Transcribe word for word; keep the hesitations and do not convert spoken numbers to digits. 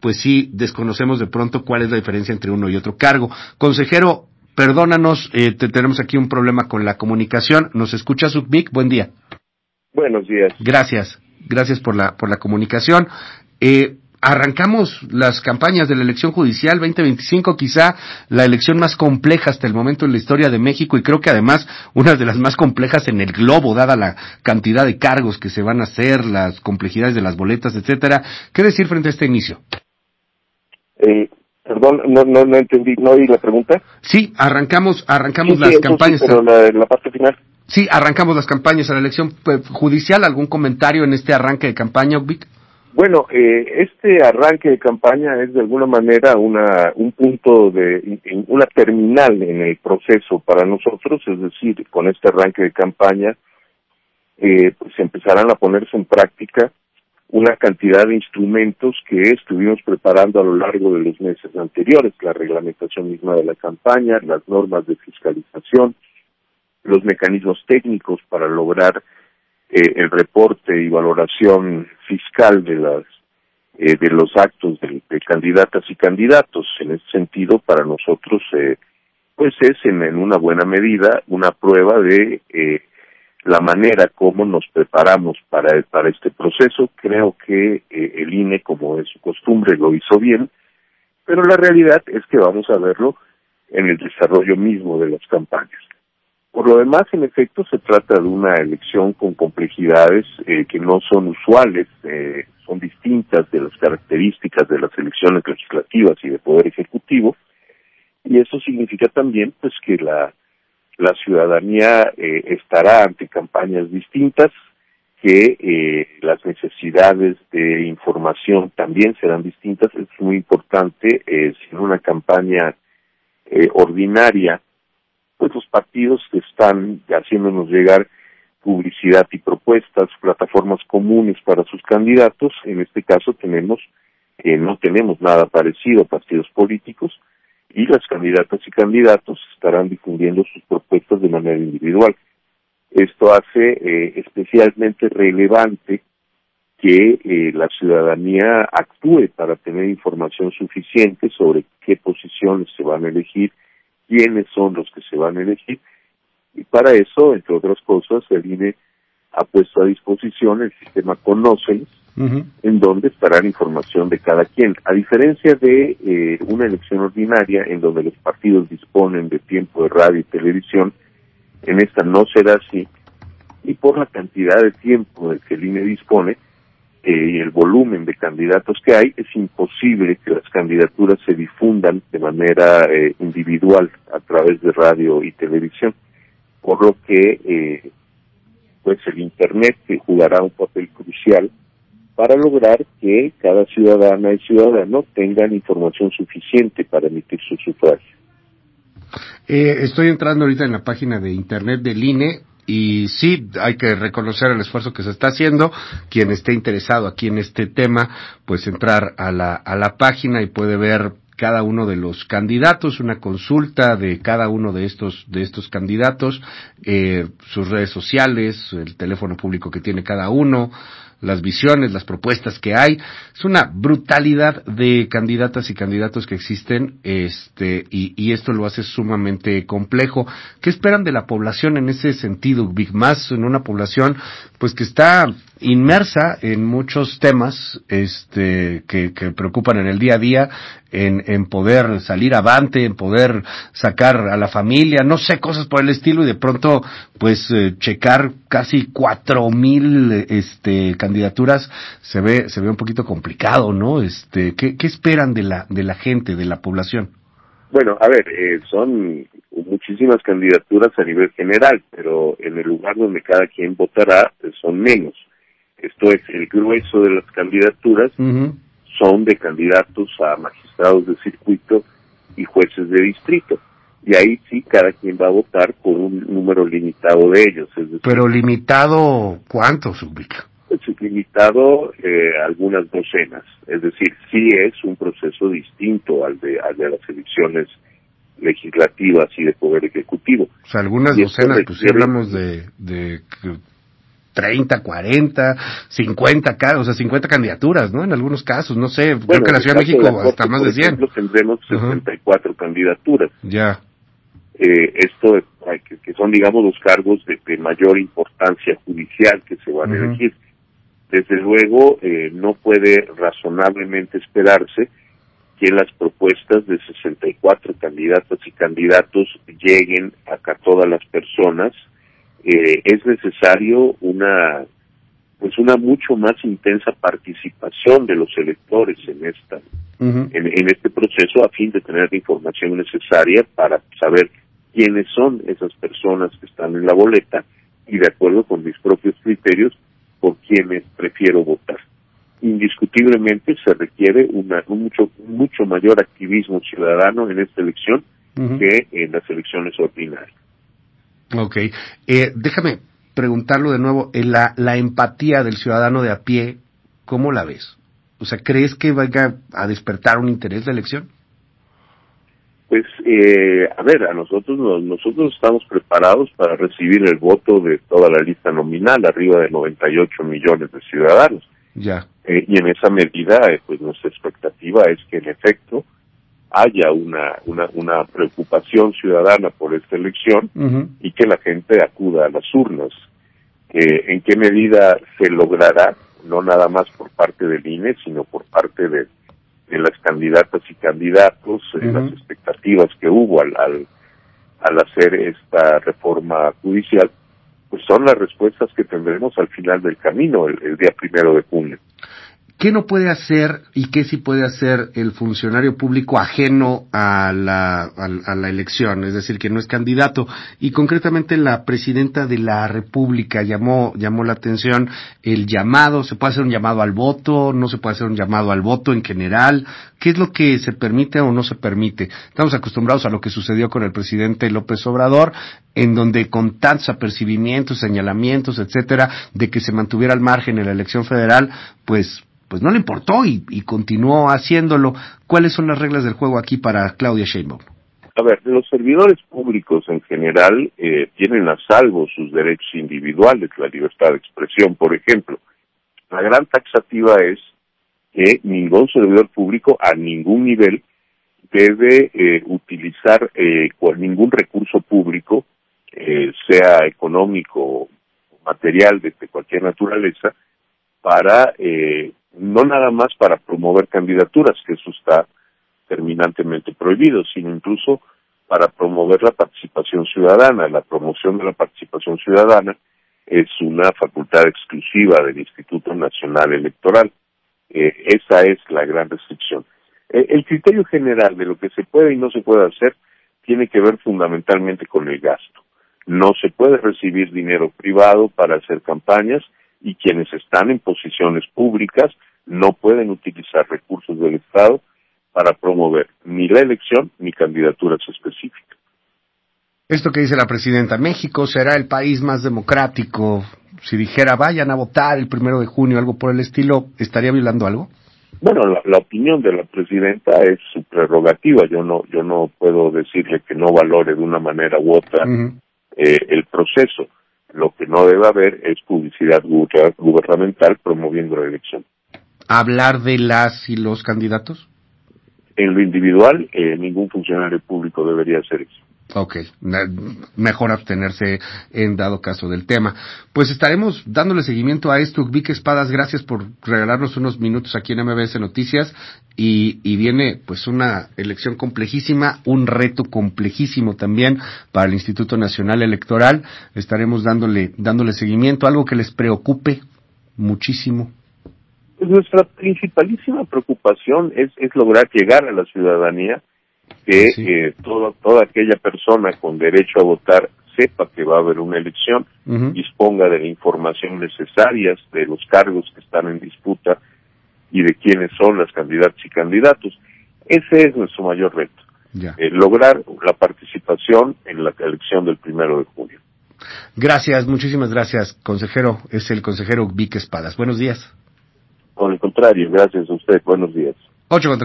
pues sí desconocemos de pronto cuál es la diferencia entre uno y otro cargo. Consejero, perdónanos, eh, te, tenemos aquí un problema con la comunicación. ¿Nos escucha Subvic? Buen día. Buenos días. Gracias, gracias por la por la comunicación. Eh, arrancamos las campañas de la elección judicial veinte veinticinco, quizá la elección más compleja hasta el momento en la historia de México, y creo que además una de las más complejas en el globo, dada la cantidad de cargos que se van a hacer, las complejidades de las boletas, etcétera. ¿Qué decir frente a este inicio? Eh, perdón, no, no, no entendí, ¿no oí la pregunta? Sí, arrancamos, arrancamos sí, las sí, campañas. Sí, pero la, la parte final. Sí, arrancamos las campañas a la elección judicial. ¿Algún comentario en este arranque de campaña, Vic? Bueno, eh, este arranque de campaña es de alguna manera una un punto de una terminal en el proceso para nosotros, es decir, con este arranque de campaña eh, pues empezarán a ponerse en práctica una cantidad de instrumentos que estuvimos preparando a lo largo de los meses anteriores, la reglamentación misma de la campaña, las normas de fiscalización, los mecanismos técnicos para lograr eh, el reporte y valoración fiscal de las eh, de los actos de, de candidatas y candidatos. En ese sentido, para nosotros, eh, pues es en, en una buena medida una prueba de eh, la manera como nos preparamos para para este proceso. Creo que eh, el I N E, como es su costumbre, lo hizo bien, pero la realidad es que vamos a verlo en el desarrollo mismo de las campañas. Por lo demás, en efecto, se trata de una elección con complejidades eh, que no son usuales, eh, son distintas de las características de las elecciones legislativas y de poder ejecutivo, y eso significa también pues que la la ciudadanía eh, estará ante campañas distintas, que eh, las necesidades de información también serán distintas. Es muy importante, eh, si en una campaña eh, ordinaria, pues los partidos que están haciéndonos llegar publicidad y propuestas, plataformas comunes para sus candidatos. En este caso tenemos, eh, no tenemos nada parecido a partidos políticos, y las candidatas y candidatos estarán difundiendo sus propuestas de manera individual. Esto hace eh, especialmente relevante que eh, la ciudadanía actúe para tener información suficiente sobre qué posiciones se van a elegir, quiénes son los que se van a elegir, y para eso, entre otras cosas, el I N E ha puesto a disposición el sistema Conócenos, uh-huh. en donde estará la información de cada quien. A diferencia de eh, una elección ordinaria, en donde los partidos disponen de tiempo de radio y televisión, en esta no será así, y por la cantidad de tiempo del que el I N E dispone, eh, y el volumen de candidatos que hay, es imposible que las candidaturas se difundan de manera eh, individual a través de radio y televisión, por lo que eh, pues el Internet jugará un papel crucial para lograr que cada ciudadana y ciudadano tengan información suficiente para emitir su sufragio. Eh, estoy entrando ahorita en la página de Internet del I N E, y sí, hay que reconocer el esfuerzo que se está haciendo. Quien esté interesado aquí en este tema, pues entrar a la, a la página y puede ver cada uno de los candidatos, una consulta de cada uno de estos, de estos candidatos, eh, sus redes sociales, el teléfono público que tiene cada uno, las visiones, las propuestas que hay. Es una brutalidad de candidatas y candidatos que existen, este, y, y esto lo hace sumamente complejo. ¿Qué esperan de la población en ese sentido, Big? Más en una población, pues, que está inmersa en muchos temas, este, que, que preocupan en el día a día, en, en poder salir avante, en poder sacar a la familia, no sé, cosas por el estilo, y de pronto, pues, eh, checar casi cuatro mil, este, candidaturas, se ve, se ve un poquito complicado, ¿no? Este, ¿qué, qué esperan de la, de la gente, de la población? Bueno, a ver, eh, son muchísimas candidaturas a nivel general, pero en el lugar donde cada quien votará, pues son menos. Esto es, el grueso de las candidaturas uh-huh. son de candidatos a magistrados de circuito y jueces de distrito. Y ahí sí, cada quien va a votar por un número limitado de ellos. Es decir, ¿pero limitado cuántos, ubica? Es limitado eh, algunas docenas. Es decir, sí es un proceso distinto al de, al de las elecciones legislativas y de poder ejecutivo. O sea, algunas y docenas, pues sí hablamos de, de treinta, cuarenta, cincuenta, o sea, cincuenta candidaturas, ¿no? En algunos casos, no sé, bueno, creo que en la Ciudad de México de la Corte, hasta más de cien. Ejemplo, tendremos sesenta y cuatro uh-huh. candidaturas. Ya. Eh, esto, que, que son, digamos, los cargos de, de mayor importancia judicial que se van uh-huh. a elegir. Desde luego, eh, no puede razonablemente esperarse que las propuestas de sesenta y cuatro candidatas y candidatos lleguen a todas las personas. Eh, es necesario una pues una mucho más intensa participación de los electores en esta uh-huh. en, en este proceso, a fin de tener la información necesaria para saber quiénes son esas personas que están en la boleta y, de acuerdo con mis propios criterios, por quienes prefiero votar. Indiscutiblemente se requiere una, un mucho mucho mayor activismo ciudadano en esta elección uh-huh. que en las elecciones ordinarias. Okay, eh, déjame preguntarlo de nuevo, eh, la, la empatía del ciudadano de a pie, ¿cómo la ves? O sea, ¿crees que vaya a despertar un interés la elección? Pues, eh, a ver, a nosotros nos, nosotros estamos preparados para recibir el voto de toda la lista nominal, arriba de noventa y ocho millones de ciudadanos. Ya. Eh, y en esa medida, eh, pues nuestra expectativa es que en efecto haya una, una, una preocupación ciudadana por esta elección uh-huh. y que la gente acuda a las urnas. Eh, ¿En qué medida se logrará? No nada más por parte del I N E, sino por parte de, de las candidatas y candidatos, uh-huh. eh, las expectativas que hubo al, al, al hacer esta reforma judicial, pues son las respuestas que tendremos al final del camino, el, el día primero de junio. ¿Qué no puede hacer y qué sí puede hacer el funcionario público ajeno a la, a, a la elección? Es decir, que no es candidato. Y concretamente la presidenta de la República llamó, llamó la atención el llamado. ¿Se puede hacer un llamado al voto? ¿No se puede hacer un llamado al voto en general? ¿Qué es lo que se permite o no se permite? Estamos acostumbrados a lo que sucedió con el presidente López Obrador, en donde con tantos apercibimientos, señalamientos, etcétera, de que se mantuviera al margen en la elección federal, pues pues no le importó y, y continuó haciéndolo. ¿Cuáles son las reglas del juego aquí para Claudia Sheinbaum? A ver, los servidores públicos en general eh, tienen a salvo sus derechos individuales, la libertad de expresión, por ejemplo. La gran taxativa es que ningún servidor público a ningún nivel debe eh, utilizar eh, ningún recurso público, eh, sea económico o material de, de cualquier naturaleza, para eh, no nada más para promover candidaturas, que eso está terminantemente prohibido, sino incluso para promover la participación ciudadana. La promoción de la participación ciudadana es una facultad exclusiva del Instituto Nacional Electoral. Eh, esa es la gran restricción. Eh, el criterio general de lo que se puede y no se puede hacer tiene que ver fundamentalmente con el gasto. No se puede recibir dinero privado para hacer campañas, y quienes están en posiciones públicas no pueden utilizar recursos del Estado para promover ni la elección ni candidaturas específicas. Esto que dice la presidenta, México será el país más democrático. Si dijera vayan a votar el primero de junio, algo por el estilo, ¿estaría violando algo? Bueno, la, la opinión de la presidenta es su prerrogativa. Yo no, yo no puedo decirle que no valore de una manera u otra uh-huh. eh, el proceso. Lo que no debe haber es publicidad gubernamental promoviendo la elección. ¿Hablar de las y los candidatos? En lo individual, eh, ningún funcionario público debería hacer eso. Ok, mejor abstenerse en dado caso del tema. Pues estaremos dándole seguimiento a esto. Vic Espadas, gracias por regalarnos unos minutos aquí en M B S Noticias y, y viene pues una elección complejísima, un reto complejísimo también para el Instituto Nacional Electoral. Estaremos dándole, dándole seguimiento, algo que les preocupe muchísimo. Pues nuestra principalísima preocupación es, es lograr llegar a la ciudadanía, que sí. eh, todo, toda aquella persona con derecho a votar sepa que va a haber una elección, uh-huh. disponga de la información necesaria de los cargos que están en disputa y de quiénes son las candidatas y candidatos. Ese es nuestro mayor reto, eh, lograr la participación en la elección del primero de junio. Gracias, muchísimas gracias, consejero. Es el consejero Vic Espadas. Buenos días. Por el contrario, gracias a usted. Buenos días. ocho